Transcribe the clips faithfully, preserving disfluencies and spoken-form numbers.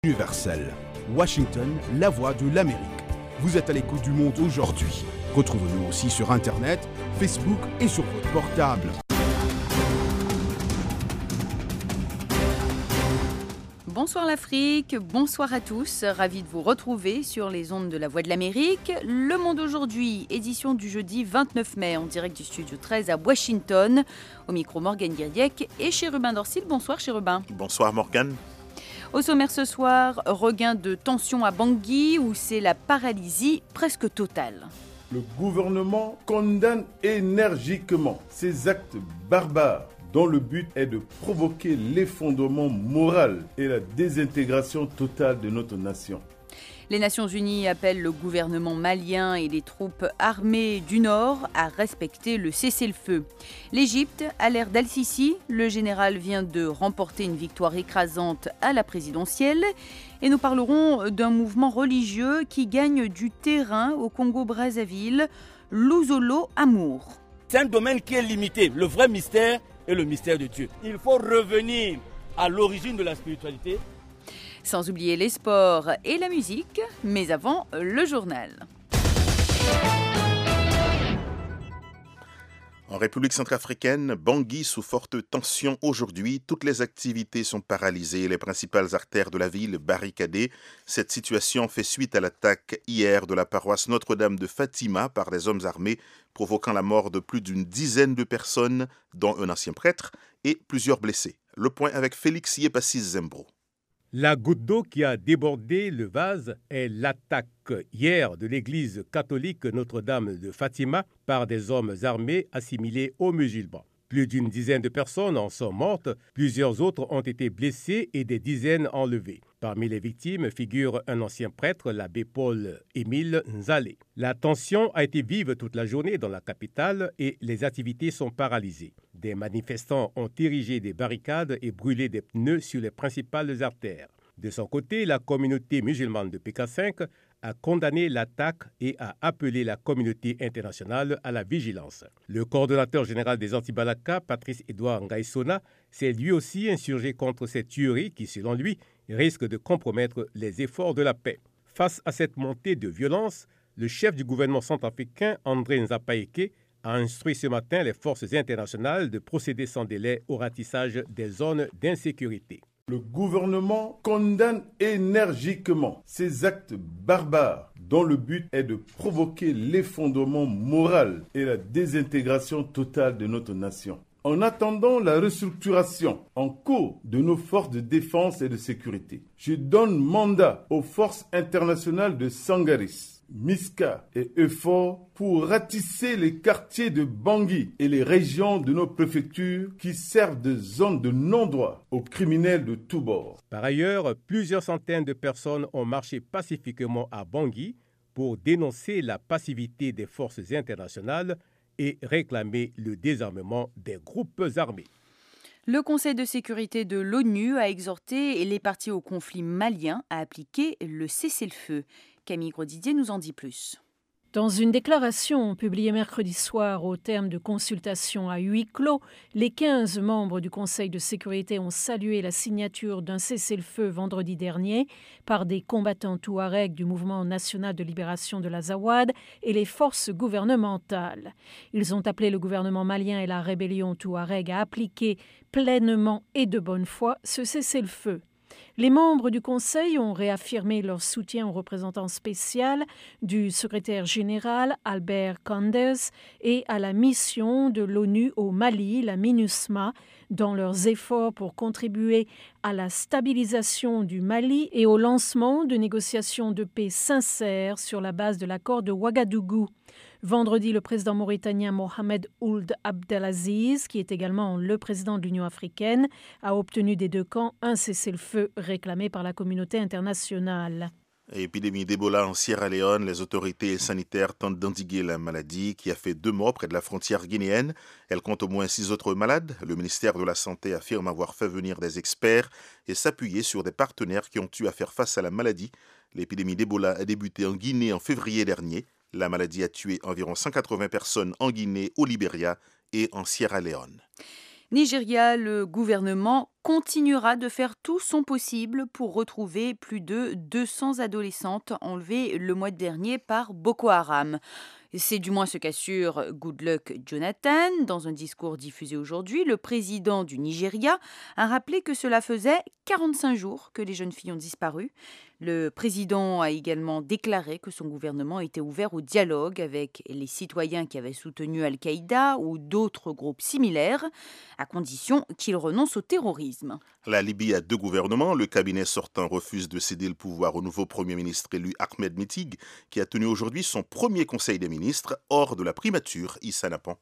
Universel. Washington, la voix de l'Amérique. Vous êtes à l'écoute du monde aujourd'hui. Retrouvez-nous aussi sur Internet, Facebook et sur votre portable. Bonsoir l'Afrique, bonsoir à tous, ravi de vous retrouver sur les ondes de la Voix de l'Amérique. Le Monde aujourd'hui, édition du jeudi vingt-neuf mai, en direct du studio treize à Washington. Au micro Morgane Guirdiec et Chérubin Dorsil. Bonsoir Chérubin. Bonsoir Morgane. Au sommaire ce soir, regain de tension à Bangui où c'est la paralysie presque totale. Le gouvernement condamne énergiquement ces actes barbares dont le but est de provoquer l'effondrement moral et la désintégration totale de notre nation. Les Nations Unies appellent le gouvernement malien et les troupes armées du Nord à respecter le cessez-le-feu. L'Égypte, à l'ère d'Al-Sisi, le général vient de remporter une victoire écrasante à la présidentielle. Et nous parlerons d'un mouvement religieux qui gagne du terrain au Congo-Brazzaville, l'Ouzolo Amour. C'est un domaine qui est limité. Le vrai mystère est le mystère de Dieu. Il faut revenir à l'origine de la spiritualité. Sans oublier les sports et la musique, mais avant, le journal. En République centrafricaine, Bangui sous forte tension aujourd'hui. Toutes les activités sont paralysées, les principales artères de la ville barricadées. Cette situation fait suite à l'attaque hier de la paroisse Notre-Dame de Fatima par des hommes armés, provoquant la mort de plus d'une dizaine de personnes, dont un ancien prêtre, et plusieurs blessés. Le point avec Félix Yepassis Zembro. La goutte d'eau qui a débordé le vase est l'attaque hier de l'église catholique Notre-Dame de Fatima par des hommes armés assimilés aux musulmans. Plus d'une dizaine de personnes en sont mortes, plusieurs autres ont été blessées et des dizaines enlevées. Parmi les victimes figure un ancien prêtre, l'abbé Paul-Émile Nzalé. La tension a été vive toute la journée dans la capitale et les activités sont paralysées. Des manifestants ont érigé des barricades et brûlé des pneus sur les principales artères. De son côté, la communauté musulmane de P K cinq a condamné l'attaque et a appelé la communauté internationale à la vigilance. Le coordonnateur général des Anti-Balaka, Patrice Edouard Ngaïsona, s'est lui aussi insurgé contre cette tuerie qui, selon lui, risque de compromettre les efforts de la paix. Face à cette montée de violence, le chef du gouvernement centrafricain, André Nzapaeke, a instruit ce matin les forces internationales de procéder sans délai au ratissage des zones d'insécurité. Le gouvernement condamne énergiquement ces actes barbares dont le but est de provoquer l'effondrement moral et la désintégration totale de notre nation. En attendant la restructuration en cours de nos forces de défense et de sécurité, je donne mandat aux forces internationales de Sangaris, Miska et Euphor pour ratisser les quartiers de Bangui et les régions de nos préfectures qui servent de zone de non-droit aux criminels de tous bords. Par ailleurs, plusieurs centaines de personnes ont marché pacifiquement à Bangui pour dénoncer la passivité des forces internationales et réclamer le désarmement des groupes armés. Le Conseil de sécurité de l'ONU a exhorté les parties au conflit malien à appliquer le cessez-le-feu. Camille Grosdidier nous en dit plus. Dans une déclaration publiée mercredi soir au terme de consultations à huis clos, les quinze membres du Conseil de sécurité ont salué la signature d'un cessez-le-feu vendredi dernier par des combattants touaregs du mouvement national de libération de l'Azawad et les forces gouvernementales. Ils ont appelé le gouvernement malien et la rébellion touareg à appliquer pleinement et de bonne foi ce cessez-le-feu. Les membres du Conseil ont réaffirmé leur soutien au représentant spécial du secrétaire général Albert Kanders et à la mission de l'ONU au Mali, la MINUSMA, dans leurs efforts pour contribuer à la stabilisation du Mali et au lancement de négociations de paix sincères sur la base de l'accord de Ouagadougou. Vendredi, le président mauritanien Mohamed Ould Abdelaziz, qui est également le président de l'Union africaine, a obtenu des deux camps un cessez-le-feu réclamé par la communauté internationale. Épidémie d'Ebola en Sierra Leone, les autorités sanitaires tentent d'endiguer la maladie qui a fait deux morts près de la frontière guinéenne. Elle compte au moins six autres malades. Le ministère de la Santé affirme avoir fait venir des experts et s'appuyer sur des partenaires qui ont eu à faire face à la maladie. L'épidémie d'Ebola a débuté en Guinée en février dernier. La maladie a tué environ cent quatre-vingts personnes en Guinée, au Libéria et en Sierra Leone. Nigeria, le gouvernement continuera de faire tout son possible pour retrouver plus de deux cents adolescentes enlevées le mois dernier par Boko Haram. C'est du moins ce qu'assure Goodluck Jonathan. Dans un discours diffusé aujourd'hui, le président du Nigeria a rappelé que cela faisait quarante-cinq jours que les jeunes filles ont disparu. Le président a également déclaré que son gouvernement était ouvert au dialogue avec les citoyens qui avaient soutenu Al-Qaïda ou d'autres groupes similaires, à condition qu'ils renoncent au terrorisme. La Libye a deux gouvernements. Le cabinet sortant refuse de céder le pouvoir au nouveau Premier ministre élu Ahmed Mitig, qui a tenu aujourd'hui son premier conseil des ministres hors de la primature. Issa Napan.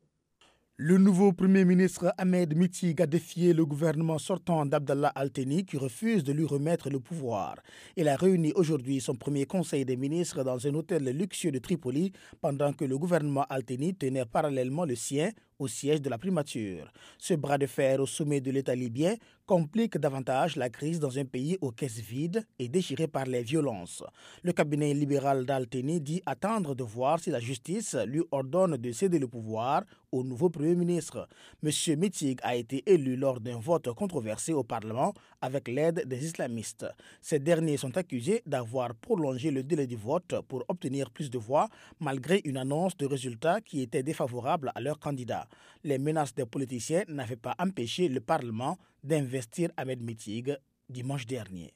Le nouveau Premier ministre Ahmed Mitig a défié le gouvernement sortant d'Abdallah Al-Thani qui refuse de lui remettre le pouvoir. Il a réuni aujourd'hui son premier conseil des ministres dans un hôtel luxueux de Tripoli pendant que le gouvernement Al-Thani tenait parallèlement le sien au siège de la primature. Ce bras de fer au sommet de l'État libyen complique davantage la crise dans un pays aux caisses vides et déchiré par les violences. Le cabinet libéral d'Al-Thani dit attendre de voir si la justice lui ordonne de céder le pouvoir au nouveau Premier ministre. M. Mitig a été élu lors d'un vote controversé au Parlement avec l'aide des islamistes. Ces derniers sont accusés d'avoir prolongé le délai du vote pour obtenir plus de voix malgré une annonce de résultats qui était défavorable à leur candidat. Les menaces des politiciens n'avaient pas empêché le Parlement d'investir Ahmed Mitig dimanche dernier.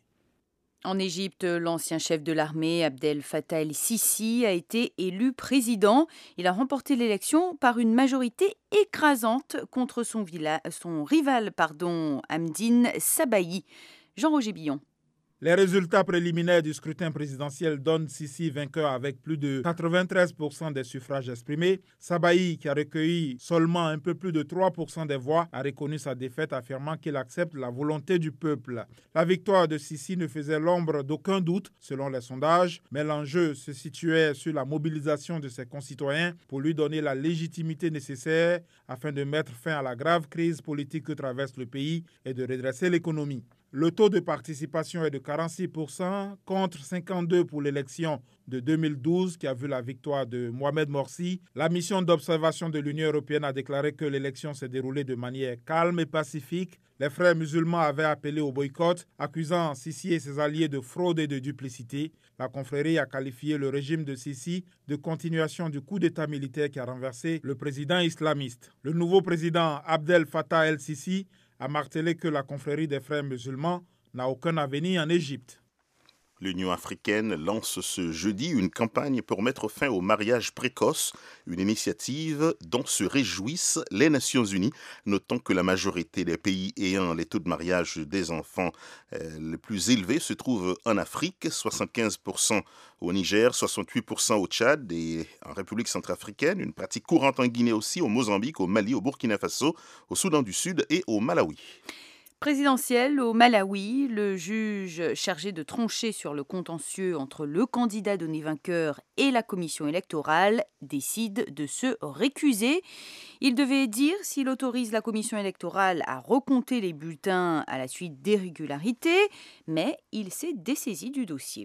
En Égypte, l'ancien chef de l'armée, Abdel Fattah el-Sisi, a été élu président. Il a remporté l'élection par une majorité écrasante contre son, villa, son rival pardon, Hamdine Sabahi. Jean-Roger Billon. Les résultats préliminaires du scrutin présidentiel donnent Sisi vainqueur avec plus de quatre-vingt-treize pour cent des suffrages exprimés. Sabahi, qui a recueilli seulement un peu plus de trois pour cent des voix, a reconnu sa défaite, affirmant qu'il accepte la volonté du peuple. La victoire de Sisi ne faisait l'ombre d'aucun doute, selon les sondages, mais l'enjeu se situait sur la mobilisation de ses concitoyens pour lui donner la légitimité nécessaire afin de mettre fin à la grave crise politique que traverse le pays et de redresser l'économie. Le taux de participation est de quarante-six pour cent contre cinquante-deux pour pour l'élection de deux mille douze qui a vu la victoire de Mohamed Morsi. La mission d'observation de l'Union européenne a déclaré que l'élection s'est déroulée de manière calme et pacifique. Les frères musulmans avaient appelé au boycott, accusant Sisi et ses alliés de fraude et de duplicité. La confrérie a qualifié le régime de Sisi de continuation du coup d'État militaire qui a renversé le président islamiste. Le nouveau président Abdel Fattah el-Sisi a martelé que la confrérie des frères musulmans n'a aucun avenir en Égypte. L'Union africaine lance ce jeudi une campagne pour mettre fin au mariage précoce, une initiative dont se réjouissent les Nations Unies, notant que la majorité des pays ayant les taux de mariage des enfants euh, les plus élevés se trouvent en Afrique, soixante-quinze pour cent au Niger, soixante-huit pour cent au Tchad et en République centrafricaine, une pratique courante en Guinée aussi, au Mozambique, au Mali, au Burkina Faso, au Soudan du Sud et au Malawi. Présidentielle au Malawi, le juge chargé de trancher sur le contentieux entre le candidat donné vainqueur et la commission électorale décide de se récuser. Il devait dire s'il autorise la commission électorale à recompter les bulletins à la suite d'irrégularités, mais il s'est dessaisi du dossier.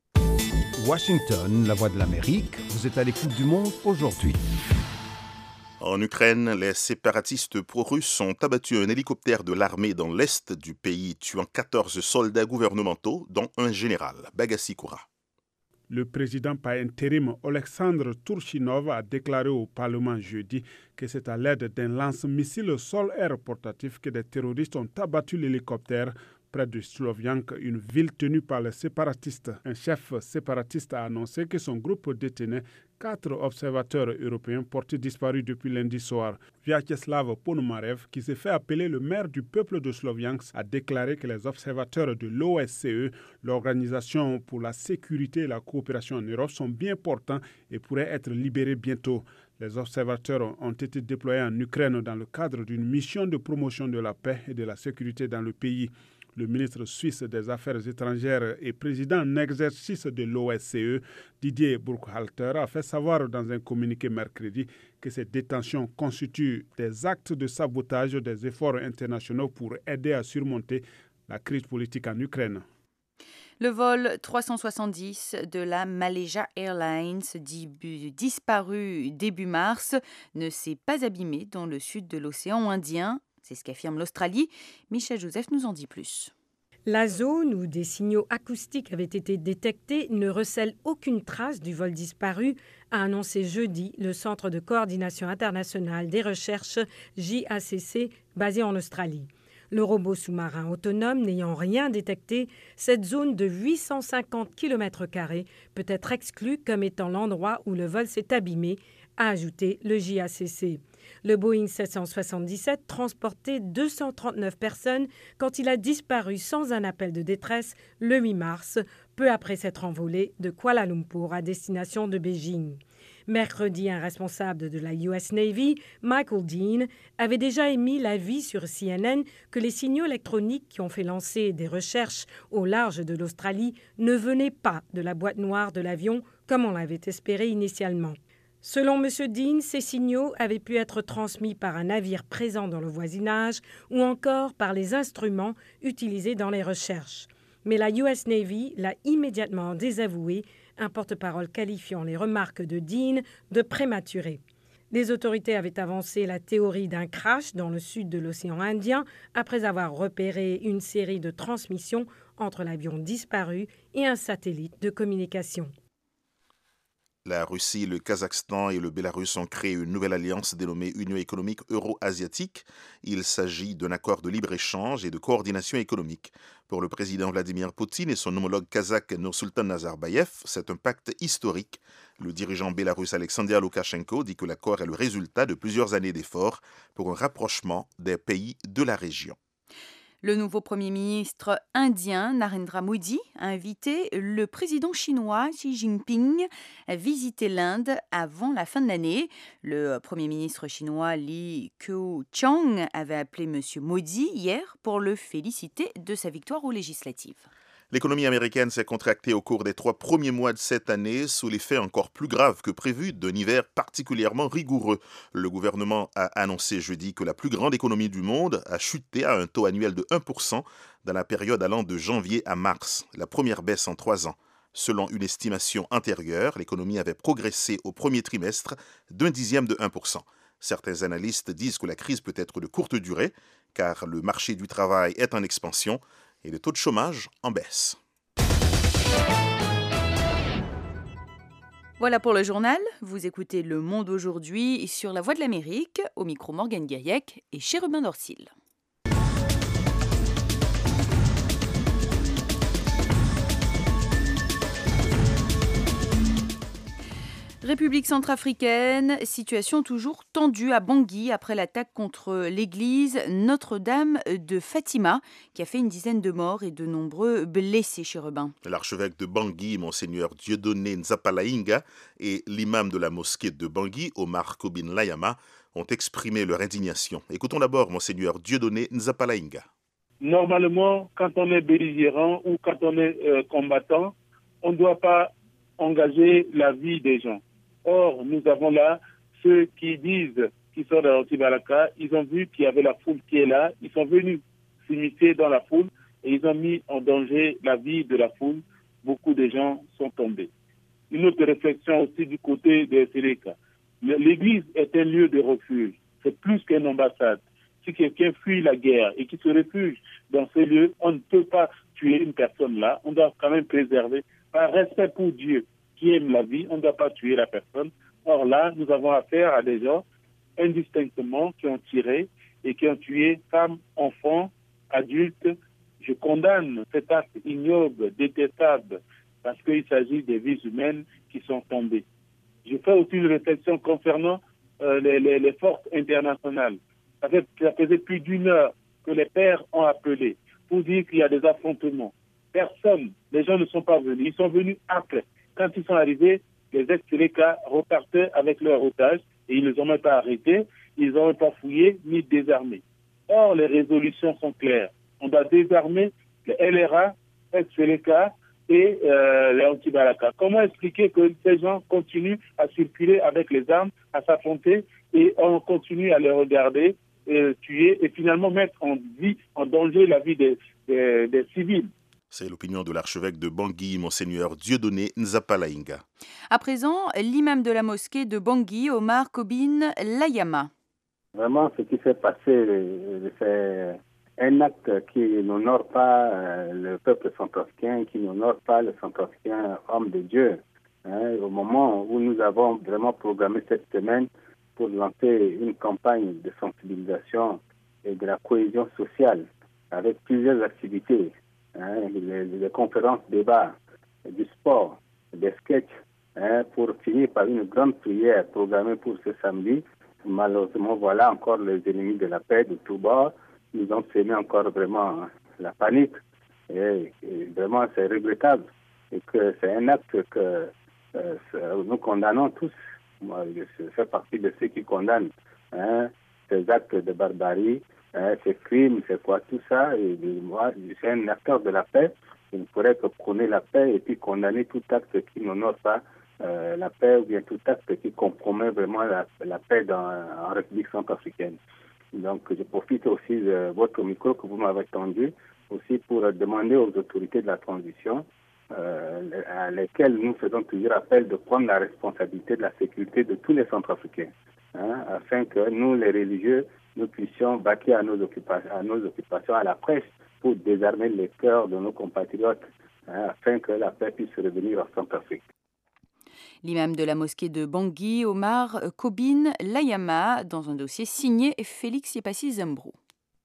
Washington, la voix de l'Amérique, vous êtes à l'écoute du monde aujourd'hui. En Ukraine, les séparatistes pro-russes ont abattu un hélicoptère de l'armée dans l'est du pays, tuant quatorze soldats gouvernementaux, dont un général. Bagassi Koura. Le président par intérim Oleksandr Turchinov a déclaré au Parlement jeudi que c'est à l'aide d'un lance-missile sol-air portatif que des terroristes ont abattu l'hélicoptère près de Sloviansk, une ville tenue par les séparatistes. Un chef séparatiste a annoncé que son groupe détenait quatre observateurs européens portés disparus depuis lundi soir. Vyacheslav Ponomarev, qui s'est fait appeler le maire du peuple de Sloviansk, a déclaré que les observateurs de l'O S C E, l'Organisation pour la sécurité et la coopération en Europe, sont bien portants et pourraient être libérés bientôt. Les observateurs ont été déployés en Ukraine dans le cadre d'une mission de promotion de la paix et de la sécurité dans le pays. Le ministre suisse des Affaires étrangères et président en exercice de l'O S C E, Didier Burkhalter, a fait savoir dans un communiqué mercredi que ces détentions constituent des actes de sabotage des efforts internationaux pour aider à surmonter la crise politique en Ukraine. Le vol trois cent soixante-dix de la Malaysia Airlines, disparu début mars, ne s'est pas abîmé dans le sud de l'océan Indien. C'est ce qu'affirme l'Australie. Michel Joseph nous en dit plus. La zone où des signaux acoustiques avaient été détectés ne recèle aucune trace du vol disparu, a annoncé jeudi le Centre de coordination internationale des recherches J A C C basé en Australie. Le robot sous-marin autonome n'ayant rien détecté, cette zone de huit cent cinquante kilomètres carrés peut être exclue comme étant l'endroit où le vol s'est abîmé, a ajouté le J A C C. Le Boeing sept cent soixante-dix-sept transportait deux cent trente-neuf personnes quand il a disparu sans un appel de détresse le huit mars, peu après s'être envolé de Kuala Lumpur à destination de Beijing. Mercredi, un responsable de la U S Navy, Michael Dean, avait déjà émis l'avis sur C N N que les signaux électroniques qui ont fait lancer des recherches au large de l'Australie ne venaient pas de la boîte noire de l'avion comme on l'avait espéré initialement. Selon M. Dean, ces signaux avaient pu être transmis par un navire présent dans le voisinage ou encore par les instruments utilisés dans les recherches. Mais la U S Navy l'a immédiatement désavoué, un porte-parole qualifiant les remarques de Dean de prématurées. Les autorités avaient avancé la théorie d'un crash dans le sud de l'océan Indien après avoir repéré une série de transmissions entre l'avion disparu et un satellite de communication. La Russie, le Kazakhstan et le Bélarus ont créé une nouvelle alliance dénommée Union économique euro-asiatique. Il s'agit d'un accord de libre-échange et de coordination économique. Pour le président Vladimir Poutine et son homologue kazakh Nursultan Nazarbayev, c'est un pacte historique. Le dirigeant bélarusse Alexander Loukachenko dit que l'accord est le résultat de plusieurs années d'efforts pour un rapprochement des pays de la région. Le nouveau Premier ministre indien, Narendra Modi, a invité le président chinois Xi Jinping à visiter l'Inde avant la fin de l'année. Le Premier ministre chinois Li Keqiang avait appelé M. Modi hier pour le féliciter de sa victoire aux législatives. L'économie américaine s'est contractée au cours des trois premiers mois de cette année sous l'effet encore plus grave que prévu d'un hiver particulièrement rigoureux. Le gouvernement a annoncé jeudi que la plus grande économie du monde a chuté à un taux annuel de un pour cent dans la période allant de janvier à mars, la première baisse en trois ans. Selon une estimation antérieure, l'économie avait progressé au premier trimestre d'un dixième de un pour cent. Certains analystes disent que la crise peut être de courte durée, car le marché du travail est en expansion et le taux de chômage en baisse. Voilà pour le journal. Vous écoutez Le Monde aujourd'hui sur La Voix de l'Amérique, au micro Morgane Guiriec et Chérubin Dorsil. République centrafricaine, situation toujours tendue à Bangui après l'attaque contre l'église Notre-Dame de Fatima qui a fait une dizaine de morts et de nombreux blessés, Chérubin. L'archevêque de Bangui, Monseigneur Dieudonné Nzapalainga, et l'imam de la mosquée de Bangui, Omar Kobin Layama, ont exprimé leur indignation. Écoutons d'abord Monseigneur Dieudonné Nzapalainga. Normalement, quand on est belligérant ou quand on est euh, combattant, on ne doit pas engager la vie des gens. Or, nous avons là ceux qui disent qu'ils sont dans l'Antibalaka, ils ont vu qu'il y avait la foule qui est là, ils sont venus s'immiscer dans la foule et ils ont mis en danger la vie de la foule. Beaucoup de gens sont tombés. Une autre réflexion aussi du côté de Séléka. L'église est un lieu de refuge, c'est plus qu'une ambassade. Si quelqu'un fuit la guerre et qui se réfugie dans ce lieu, on ne peut pas tuer une personne là, on doit quand même préserver par respect pour Dieu qui aime la vie, on ne doit pas tuer la personne. Or là, nous avons affaire à des gens indistinctement qui ont tiré et qui ont tué femmes, enfants, adultes. Je condamne cet acte ignoble, détestable, parce qu'il s'agit des vies humaines qui sont tombées. Je fais aussi une réflexion concernant euh, les, les, les forces internationales. Ça, fait, ça faisait plus d'une heure que les pères ont appelé pour dire qu'il y a des affrontements. Personne, les gens ne sont pas venus, ils sont venus après. Quand ils sont arrivés, les ex-Séléka repartaient avec leurs otages et ils ne les ont même pas arrêtés, ils n'ont même pas fouillé ni désarmé. Or, les résolutions sont claires. On doit désarmer les L R A, ex-Séléka et euh, les Antibalaka. Comment expliquer que ces gens continuent à circuler avec les armes, à s'affronter et on continue à les regarder, euh, tuer et finalement mettre en vie, en danger la vie des, des, des civils? C'est l'opinion de l'archevêque de Bangui, Monseigneur Dieudonné Nzapalainga. À présent, l'imam de la mosquée de Bangui, Omar Kobin Layama. Vraiment, ce qui s'est passé, c'est un acte qui n'honore pas le peuple centrafricain, qui n'honore pas le centrafricain homme de Dieu. Hein, au moment où nous avons vraiment programmé cette semaine pour lancer une campagne de sensibilisation et de la cohésion sociale avec plusieurs activités, hein, les, les conférences, débats, du sport, des sketchs, hein, pour finir par une grande prière programmée pour ce samedi. Malheureusement, voilà encore les ennemis de la paix de tous bords. Nous ont semé encore vraiment la panique. Et, et vraiment, c'est regrettable. Et que c'est un acte que euh, nous condamnons tous. Moi, je fais partie de ceux qui condamnent hein, ces actes de barbarie, hein, ces crimes, c'est quoi tout ça. Et, et moi, je suis un acteur de la paix. Il ne pourrait que prôner la paix et puis condamner tout acte qui n'honore pas Euh, la paix ou bien tout acte qui compromet vraiment la, la paix dans, en République centrafricaine. Donc, je profite aussi de votre micro que vous m'avez tendu aussi pour demander aux autorités de la transition euh, à lesquelles nous faisons toujours appel de prendre la responsabilité de la sécurité de tous les Centrafricains, hein, afin que nous, les religieux, nous puissions vaquer à nos occupations, à nos occupations à la prêche pour désarmer les cœurs de nos compatriotes, hein, afin que la paix puisse revenir en Centrafrique. L'imam de la mosquée de Bangui, Omar Kobine Layama, dans un dossier signé Félix Yepassi Zambro.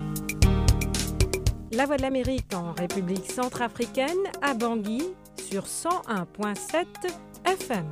La Voix de l'Amérique en République centrafricaine, à Bangui, sur cent un virgule sept F M.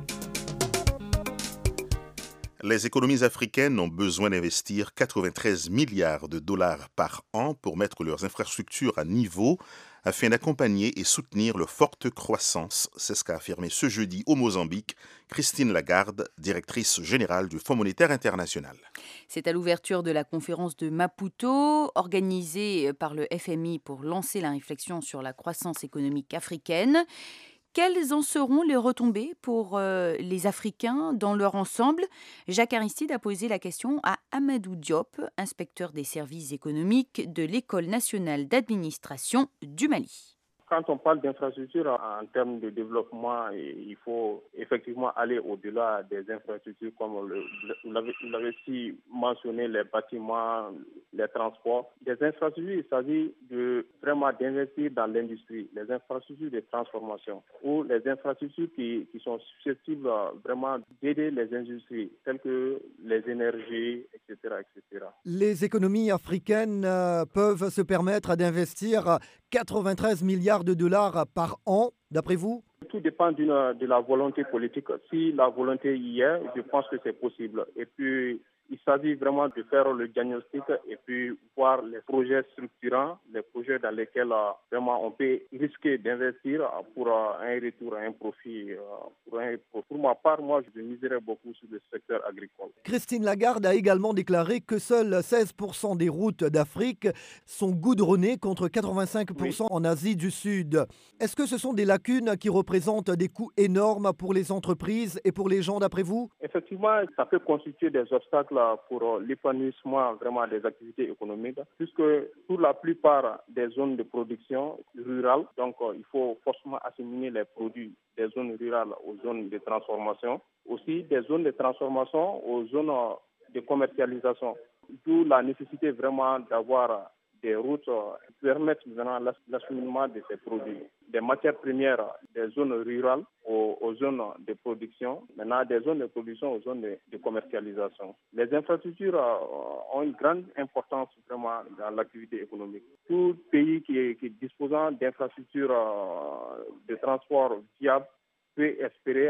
Les économies africaines ont besoin d'investir quatre-vingt-treize milliards de dollars par an pour mettre leurs infrastructures à niveau afin d'accompagner et soutenir leur forte croissance. C'est ce qu'a affirmé ce jeudi au Mozambique Christine Lagarde, directrice générale du Fonds monétaire international. C'est à l'ouverture de la conférence de Maputo, organisée par le F M I pour lancer la réflexion sur la croissance économique africaine. Quelles en seront les retombées pour euh, les Africains dans leur ensemble? Jacques Aristide a posé la question à Amadou Diop, inspecteur des services économiques de l'École nationale d'administration du Mali. Quand on parle d'infrastructures en termes de développement, il faut effectivement aller au-delà des infrastructures comme le, vous l'avez, vous l'avez si mentionné, les bâtiments, les transports. Des infrastructures, il s'agit de vraiment d'investir dans l'industrie, les infrastructures de transformation ou les infrastructures qui, qui sont susceptibles vraiment d'aider les industries telles que les énergies, et cetera, et cetera. Les économies africaines euh, peuvent se permettre d'investir quatre-vingt-treize milliards de dollars par an, d'après vous? Tout dépend d'une, de la volonté politique. Si la volonté y est, je pense que c'est possible. Et puis, il s'agit vraiment de faire le diagnostic et puis voir les projets structurants, les projets dans lesquels euh, vraiment on peut risquer d'investir pour euh, un retour, un profit. Euh, pour, un, pour, pour ma part, moi, je miserais beaucoup sur le secteur agricole. Christine Lagarde a également déclaré que seuls seize pour cent des routes d'Afrique sont goudronnées contre quatre-vingt-cinq pour cent oui. en Asie du Sud. Est-ce que ce sont des lacunes qui représentent des coûts énormes pour les entreprises et pour les gens, d'après vous? Effectivement, ça peut constituer des obstacles pour l'épanouissement vraiment des activités économiques, puisque pour la plupart des zones de production rurales, donc il faut forcément acheminer les produits des zones rurales aux zones de transformation, aussi des zones de transformation aux zones de commercialisation. D'où la nécessité vraiment d'avoir des routes qui permettent vraiment l'acheminement de ces produits, des matières premières des zones rurales aux, aux zones de production, maintenant des zones de production aux zones de, de commercialisation. Les infrastructures euh, ont une grande importance vraiment dans l'activité économique. Tout pays qui est, qui est disposant d'infrastructures euh, de transport viables peut espérer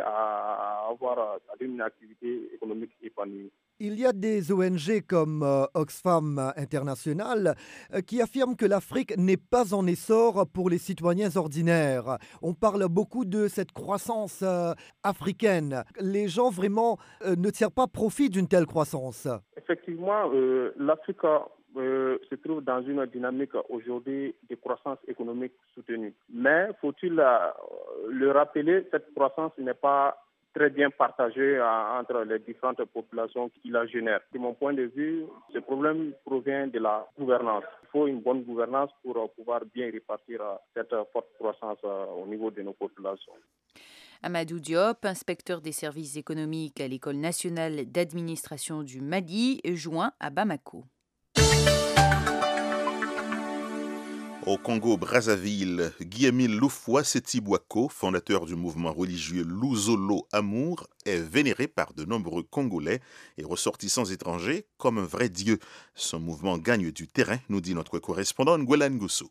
à avoir une activité économique épanouie. Il y a des O N G comme euh, Oxfam International euh, qui affirment que l'Afrique n'est pas en essor pour les citoyens ordinaires. On parle beaucoup de cette croissance euh, africaine. Les gens vraiment euh, ne tirent pas profit d'une telle croissance. Effectivement, euh, l'Afrique euh, se trouve dans une dynamique aujourd'hui de croissance économique soutenue. Mais faut-il euh, le rappeler, cette croissance n'est pas très bien partagée entre les différentes populations qui la génèrent. De mon point de vue, ce problème provient de la gouvernance. Il faut une bonne gouvernance pour pouvoir bien répartir cette forte croissance au niveau de nos populations. Amadou Diop, inspecteur des services économiques à l'École nationale d'administration du Mali, joint à Bamako. Au Congo-Brazzaville, Guy-Émile Loufoua Seti-Bouako, fondateur du mouvement religieux Luzolo Amour, est vénéré par de nombreux Congolais et ressortissants étrangers comme un vrai dieu. Son mouvement gagne du terrain, nous dit notre correspondant Ngwelan Goussou.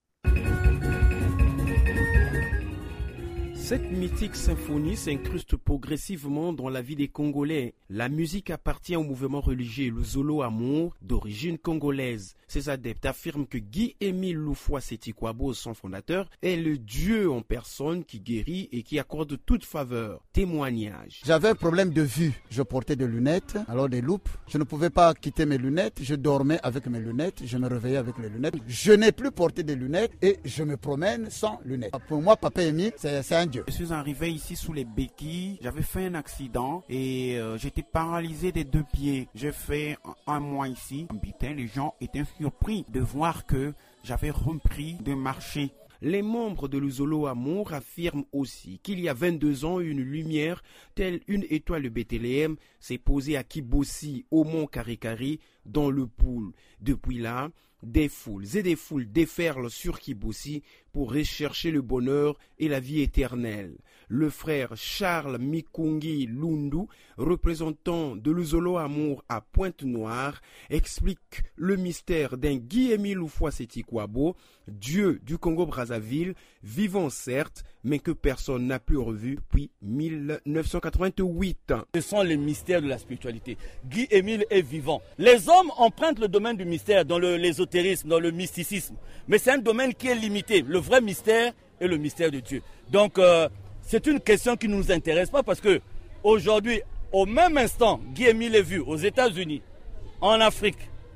Cette mythique symphonie s'incruste progressivement dans la vie des Congolais. La musique appartient au mouvement religieux Luzolo Amour, d'origine congolaise. Ses adeptes affirment que Guy-Émile Loufoua Seti-Kwabo, son fondateur, est le Dieu en personne qui guérit et qui accorde toute faveur. Témoignage. J'avais un problème de vue. Je portais des lunettes, alors des loupes. Je ne pouvais pas quitter mes lunettes. Je dormais avec mes lunettes. Je me réveillais avec les lunettes. Je n'ai plus porté des lunettes et je me promène sans lunettes. Pour moi, Papa Émile, c'est, c'est un Dieu. Je suis arrivé ici sous les béquilles. J'avais fait un accident et euh, j'étais paralysé des deux pieds. J'ai fait un, un mois ici. Les gens étaient surpris de voir que j'avais repris de marcher. Les membres de Luzolo Amour affirment aussi qu'il y a vingt-deux ans, une lumière, telle une étoile de Bethléem, s'est posée à Kibossi, au mont Karikari, dans le Poul. Depuis là, des foules et des foules déferlent sur Kibossi pour rechercher le bonheur et la vie éternelle. Le frère Charles Mikungi Lundu, représentant de Luzolo Amour à Pointe-Noire, explique le mystère d'un Guy-Émile Loufoua Seti-Kwabo, dieu du Congo-Brazzaville, vivant certes, mais que personne n'a plus revu depuis mille neuf cent quatre-vingt-huit. Ce sont les mystères de la spiritualité. Guy-Émile est vivant. Les hommes empruntent le domaine du mystère dans le, l'ésotérisme, dans le mysticisme, mais c'est un domaine qui est limité. Le vrai mystère est le mystère de Dieu. Donc, euh, c'est une question qui ne nous intéresse pas parce que aujourd'hui, au même instant, Guy-Émile est vu aux États-Unis, en Afrique,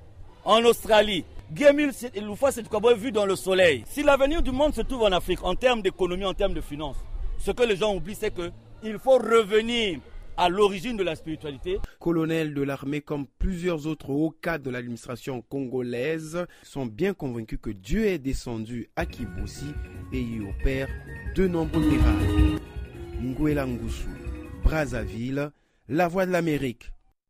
en Australie. Guy-Émile Loufoua Seti-Kwabo est vu dans le soleil. Si l'avenir du monde se trouve en Afrique, en termes d'économie, en termes de finances, ce que les gens oublient, c'est qu'il faut revenir à l'origine de la spiritualité. Colonel de l'armée comme plusieurs autres hauts cadres de l'administration congolaise sont bien convaincus que Dieu est descendu à Kibossi et y opère de nombreux miracles. Ngwelan Goussou, Brazzaville, La Voix de l'Amérique.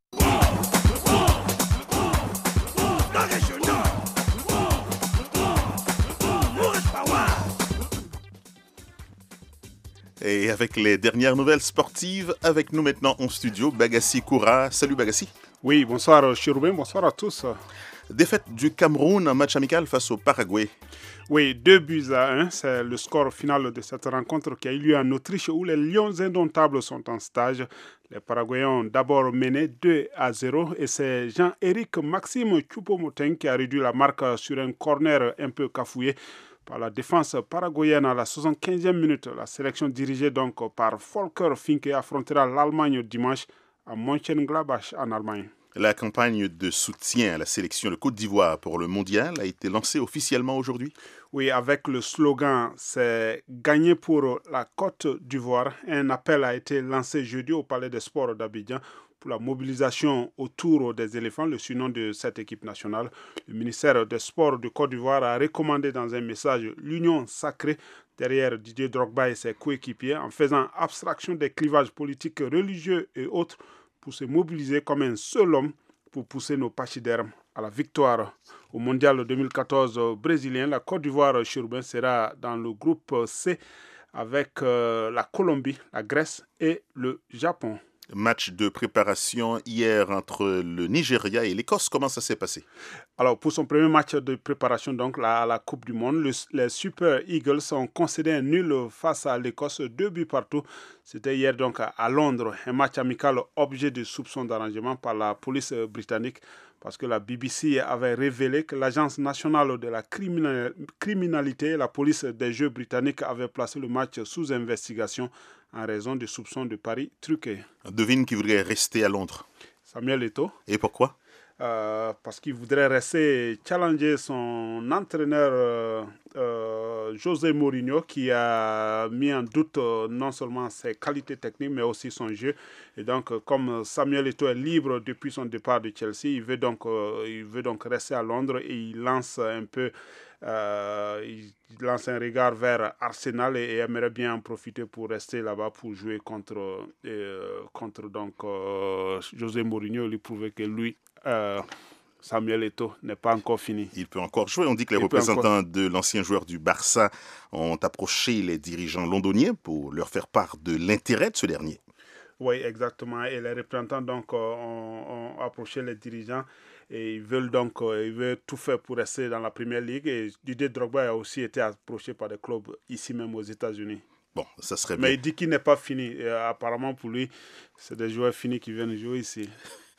Et avec les dernières nouvelles sportives, avec nous maintenant en studio, Bagassi Koura. Salut Bagassi. Oui, bonsoir Chirubin, bonsoir à tous. Défaite du Cameroun en match amical face au Paraguay. Oui, deux buts à un, c'est le score final de cette rencontre qui a eu lieu en Autriche où les Lions indomptables sont en stage. Les Paraguayens ont d'abord mené deux à zéro et c'est Jean-Éric Maxime Choupo-Moting qui a réduit la marque sur un corner un peu cafouillé par la défense paraguayenne à la soixante-quinzième minute. La sélection dirigée donc par Volker Finke affrontera l'Allemagne dimanche à Mönchengladbach en Allemagne. La campagne de soutien à la sélection de Côte d'Ivoire pour le mondial a été lancée officiellement aujourd'hui. Oui, avec le slogan « C'est gagné pour la Côte d'Ivoire », un appel a été lancé jeudi au Palais des Sports d'Abidjan pour la mobilisation autour des éléphants, le surnom de cette équipe nationale. Le ministère des Sports de Côte d'Ivoire a recommandé dans un message l'union sacrée derrière Didier Drogba et ses coéquipiers en faisant abstraction des clivages politiques, religieux et autres pour se mobiliser comme un seul homme pour pousser nos pachydermes à la victoire. Au mondial deux mille quatorze brésilien, la Côte d'Ivoire Chirubin sera dans le groupe C avec euh, la Colombie, la Grèce et le Japon. Match de préparation hier entre le Nigeria et l'Écosse. Comment ça s'est passé? Alors, pour son premier match de préparation donc la, à la Coupe du Monde, le, les Super Eagles ont concédé un nul face à l'Écosse, deux buts partout. C'était hier donc à, à Londres, un match amical objet de soupçons d'arrangement par la police britannique parce que la B B C avait révélé que l'Agence nationale de la criminal, criminalité et la police des Jeux britanniques avaient placé le match sous investigation en raison de soupçons de paris truqués. Devine qui voudrait rester à Londres. Samuel Eto'o. Et pourquoi? euh, Parce qu'il voudrait rester challenger son entraîneur euh, euh, José Mourinho qui a mis en doute euh, non seulement ses qualités techniques mais aussi son jeu. Et donc, euh, comme Samuel Eto'o est libre depuis son départ de Chelsea, il veut donc, euh, il veut donc rester à Londres et il lance un peu... Euh, il lance un regard vers Arsenal et, et aimerait bien en profiter pour rester là-bas pour jouer contre, euh, contre donc, euh, José Mourinho et lui prouver que lui, euh, Samuel Eto'o, n'est pas encore fini. Il peut encore jouer. On dit que les Il représentants de l'ancien joueur du Barça ont approché les dirigeants londoniens pour leur faire part de l'intérêt de ce dernier. Oui, exactement. Et les représentants donc, euh, ont, ont approché les dirigeants et ils veulent donc euh, ils veulent tout faire pour rester dans la Première Ligue. Et Didier Drogba a aussi été approché par des clubs ici même aux États-Unis. Bon, ça serait bien. Mais il dit qu'il n'est pas fini. Et apparemment, pour lui, c'est des joueurs finis qui viennent jouer ici.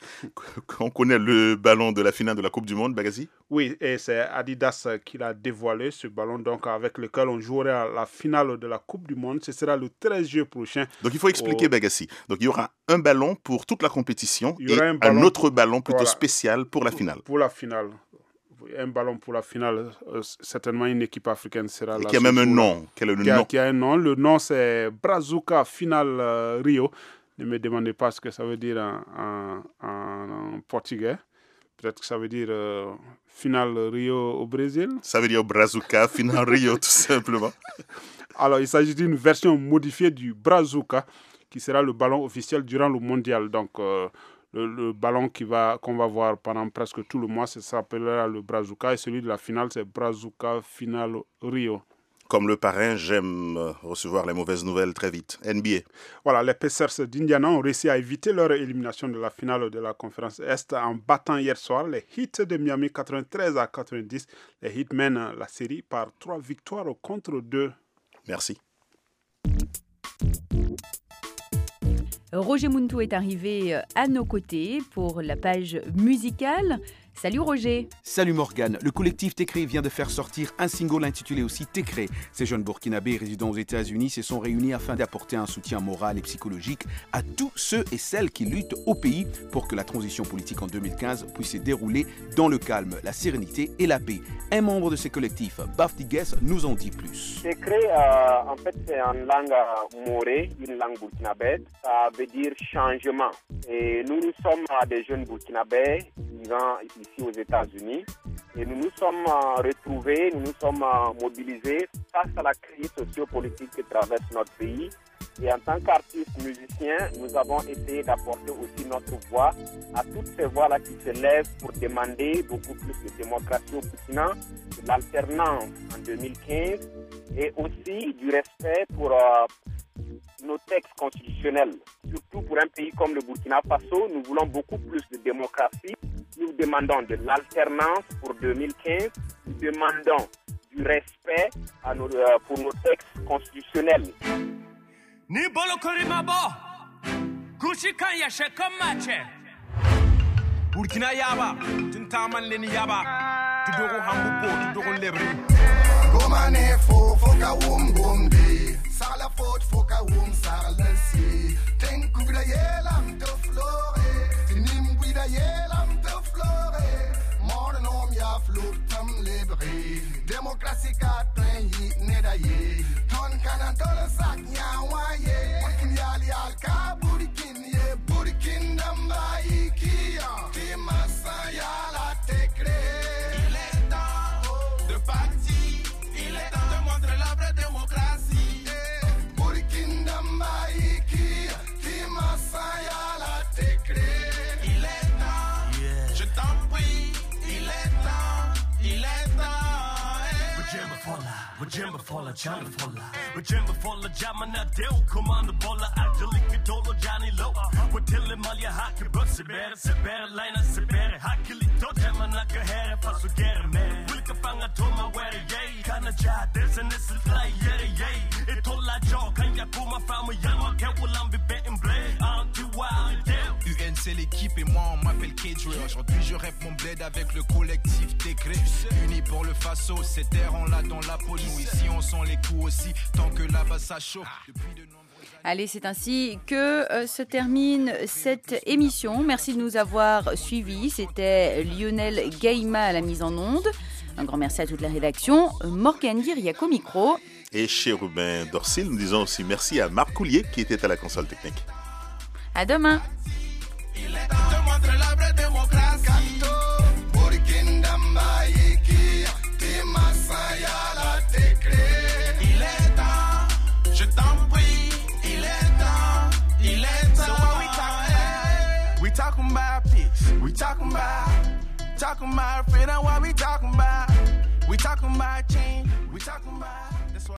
On connaît le ballon de la finale de la Coupe du Monde, Bagassi? Oui, et c'est Adidas qui l'a dévoilé, ce ballon donc avec lequel on jouerait à la finale de la Coupe du Monde. Ce sera le treize juillet prochain. Donc il faut expliquer, au... Bagassi. Donc il y aura un ballon pour toute la compétition et un, ballon un autre ballon plutôt voilà. spécial pour la finale. Pour, pour la finale. Un ballon pour la finale. Euh, certainement une équipe africaine sera et là. Qui a même un nom. Quel est le qui nom a, qui a un nom. Le nom c'est Brazuca Final euh, Rio. Ne me demandez pas ce que ça veut dire en, en, en portugais. Peut-être que ça veut dire euh, Final Rio au Brésil. Ça veut dire Brazuca Final Rio, tout simplement. Alors, il s'agit d'une version modifiée du Brazuca, qui sera le ballon officiel durant le mondial. Donc, euh, le, le ballon qui va, qu'on va voir pendant presque tout le mois, ça s'appellera le Brazuca. Et celui de la finale, c'est Brazuca Final Rio. Comme le parrain, j'aime recevoir les mauvaises nouvelles très vite. N B A. Voilà, les Pacers d'Indiana ont réussi à éviter leur élimination de la finale de la conférence Est en battant hier soir les Heat de Miami quatre-vingt-treize à quatre-vingt-dix. Les Heat mènent la série par trois victoires contre deux. Merci. Roger Muntou est arrivé à nos côtés pour la page musicale. Salut Roger. Salut Morgane. Le collectif Tékré vient de faire sortir un single intitulé aussi Tékré. Ces jeunes burkinabés résidant aux États-Unis se sont réunis afin d'apporter un soutien moral et psychologique à tous ceux et celles qui luttent au pays pour que la transition politique en deux mille quinze puisse se dérouler dans le calme, la sérénité et la paix. Un membre de ces collectifs, Bafti Guess, nous en dit plus. Tékré, euh, en fait, c'est en langue morée, une langue burkinabèse. Ça veut dire changement. Et nous, nous sommes des jeunes burkinabés vivant ici aux États-Unis et nous nous sommes euh, retrouvés, nous nous sommes euh, mobilisés face à la crise sociopolitique qui traverse notre pays. Et en tant qu'artistes musiciens, nous avons essayé d'apporter aussi notre voix à toutes ces voix-là qui se lèvent pour demander beaucoup plus de démocratie au Burkina, de l'alternance en deux mille quinze et aussi du respect pour euh, nos textes constitutionnels. Surtout pour un pays comme le Burkina Faso, nous voulons beaucoup plus de démocratie. Nous demandons de l'alternance pour deux mille quinze. Nous demandons du respect à nos, euh, pour nos textes constitutionnels. Ni bolo korima bo kushi kan ya shekan mace Burkina yaba tun taman leni yaba tudogo hambu po tudogo lebri Gomane fo foka wum gombe sala fot foka wum sala si ten kubida yelam de flore tinim kubida yelam de flore modern om ya flutam lebri démocratie ka ten yi nedaye ton kana dole sak nyawaye burkin yali alka burkin ye burkin damba ikia timasa yala tekre il est temps de partir il est temps de montrer la vraie démocratie burkin damba ikia timasa yala tekre il est temps yeah. Je t'en prie il est temps il est temps Wajemba fola, wajemba fola, chanda fola. Wajemba fola, jamana deo, commando bola, Angelica dolo, Johnny Low. Watele malia haki, but sebere, sebere, lina, sebere, hakili to, jamana kahere, fasu gere, man. Wilka fanga toma, were yay, kana ja, this and this is like yere yay. It told la jaw, kanya kuma fama, yama, kewalambi, betting blade, anti-wild, yeah. U N c'est l'équipe et moi on m'appelle Kedre. Aujourd'hui je rêve mon bled avec le collectif Tékré. Unis pour le Faso, cette terre on l'a dans la peau. Nous ici on sent les coups aussi, tant que là-bas ça chauffe. Depuis de nombreuses années... Allez, c'est ainsi que euh, se termine cette émission. Merci de nous avoir suivis. C'était Lionel Gaïma à la mise en onde. Un grand merci à toute la rédaction. Morgane Diriac au micro. Et chez Ruben Dorsil, nous disons aussi merci à Marc Coulier qui était à la console technique. À demain. Je t'en prie, il est temps, il est temps. So what we talking about? We talking about peace. We talking about, talking about freedom. What we talking about? We talking about change. We talking about.